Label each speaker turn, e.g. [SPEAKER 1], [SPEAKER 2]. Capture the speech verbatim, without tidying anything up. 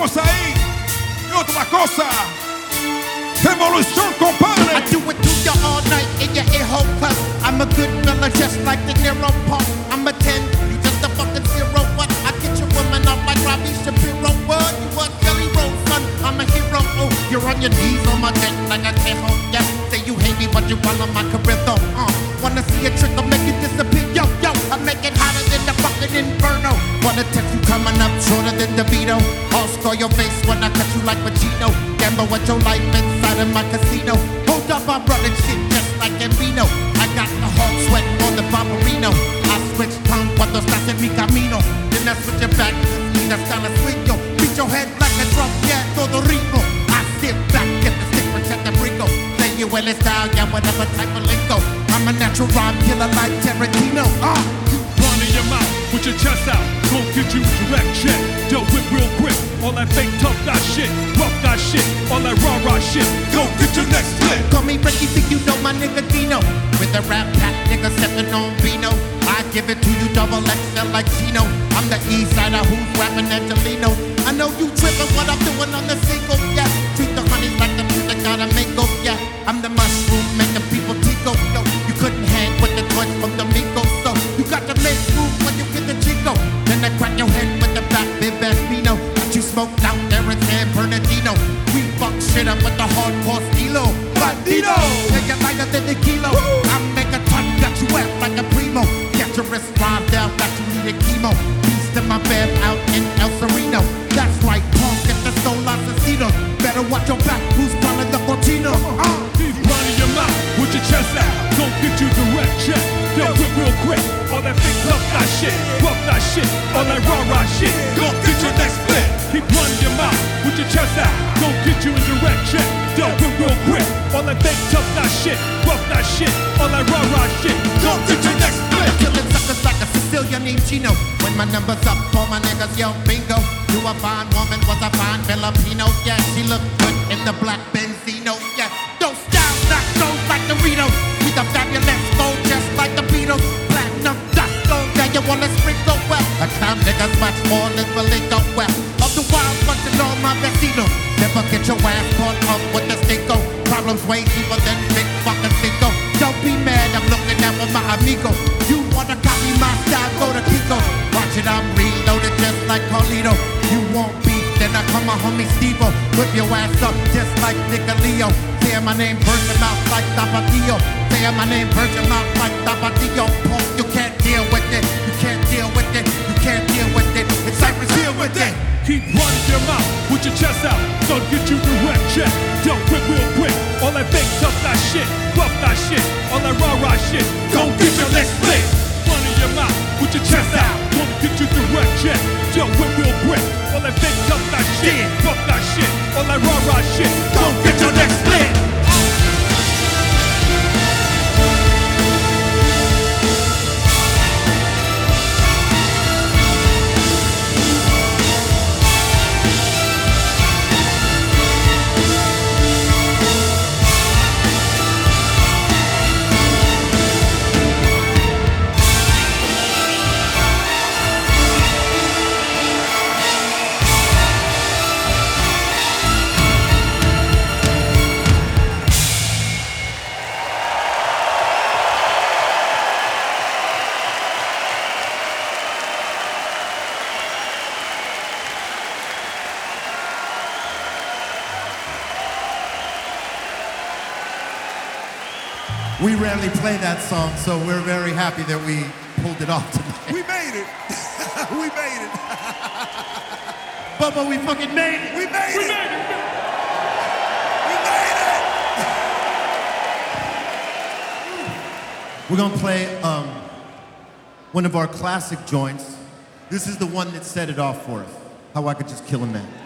[SPEAKER 1] estamos ahí. Y otra cosa, Revolución, compadre.
[SPEAKER 2] I do it to you all night in your ear hole cut. I'm a good fella just like the Nero Punk. I'm a ten, you just a fucking zero. What? I get your woman up like Robbie Shapiro. What? You a Kelly Rose, son? I'm a hero. Oh, you're on your knees on my neck like a tejo. Yeah, say you hate me, but you follow my career though. Uh, wanna see a trick? I'll make you disappear. Yo, yo, I make it hotter than the fucking inferno. Wanna text you coming up shorter than DeVito. I'll score your face when I cut you like Pacino. Gamble with your life inside of my casino. Hold up, I'm running shit just like Gambino. I got the hard sweat on the Barbarino. I switch tongue cuando estás en mi camino. Then I switch it back to Nina Scala Swingo. Beat your head like a drum, yeah, todo rico. I sit back, get the stick, protect the Rico. Say you well style, yeah, whatever type of lingo. I'm a natural rhyme killer like Tarantino. Ah, uh.
[SPEAKER 3] Run in your mouth with your chest out. Gon' get you direct check. Dealt with real quick. All that fake tough guy shit, rough guy shit, all that rah rah shit. Go get your next flip.
[SPEAKER 2] Call me Ricky, think you know my nigga Dino. With a rap pack, nigga stepping on Vino. I give it to you double X L like Chino. I'm the east sider who's rapping Angelino. I know you tripping what I'm doing on the single, yeah. Treat the honeys like the music gotta mango, yeah. I'm the mushroom, make the people tickle, yo. You couldn't hang with the toys from the Migos, so you got to make moves when you get the Chico. Then I crack your head with the back, big Bambino. Got you smoked out there in San Bernardino. We fuck shit up with the hardcore stilo. Bandito! Yeah, you're lighter than the kilo. I make a ton, got you wet like a primo. Get your wrist rhyme down, got you needing chemo. Beast in my bed out in El Sereno. That's right, punk, get the soul asesino. Better watch your back, who's calling the Fortino? Uh.
[SPEAKER 3] Keep running your mouth with your chest out. Don't get you direct check. Dealt with real quick. All that big tough guy shit, rough guy shit, all that rah rah shit.
[SPEAKER 1] Go get your next flip.
[SPEAKER 3] Keep running your mouth with your chest out. Don't get you in direct check. Dealt with real quick. All that big tough guy shit, rough guy shit, all that rah rah shit.
[SPEAKER 1] Go get your next flip.
[SPEAKER 2] Killing suckers like a Sicilian named Chino. When my number's up, all my niggas yell bingo. You a fine woman, was a fine Filipino. Yeah, she looked good in the black Benzino. Yeah, those styles not goes like the Rito. We the fabulous gold just like the Beatles. Platinum dust gold, yeah, you wanna sprinkle well. I clown niggas much more than Malenko well. Of the wild bunch and all my vecinos. Never get your ass caught up with the stinko. Problems way deeper than big fucking stinko. Don't be mad, I'm looking at with my amigo. You wanna copy my style, go to Kiko. Watch it, I'm reloaded just like Carlito. You won't beat, then I call my homie Steve-O. Whip your ass up just like Nicolio. Say my name, Virgin Mouth like Tapatio. Say my name, Virgin Mouth like Tapatio. Punk, you can't deal with it. You can't deal with it. You can't deal with it. It's Cypress Hill with it.
[SPEAKER 3] Keep running your mouth with your chest out. Don't get you direct check. Dealt with real quick. All that fake tough guy shit, rough guy shit, all that rah rah shit. Go get your next flip. Running your mouth with your chest out. Don't get you direct check. Dealt with real quick. All that fake tough guy shit, rough guy shit, all that rah rah shit. Go get your next flip.
[SPEAKER 2] We rarely play that song, so we're very happy that we pulled it off tonight.
[SPEAKER 1] We made it. We made it.
[SPEAKER 2] Bubba, we fucking made it.
[SPEAKER 1] We made
[SPEAKER 3] We
[SPEAKER 1] it.
[SPEAKER 3] made it.
[SPEAKER 1] We made it.
[SPEAKER 2] We're gonna play um, one of our classic joints. This is the one that set it off for us. How I Could Just Kill a Man.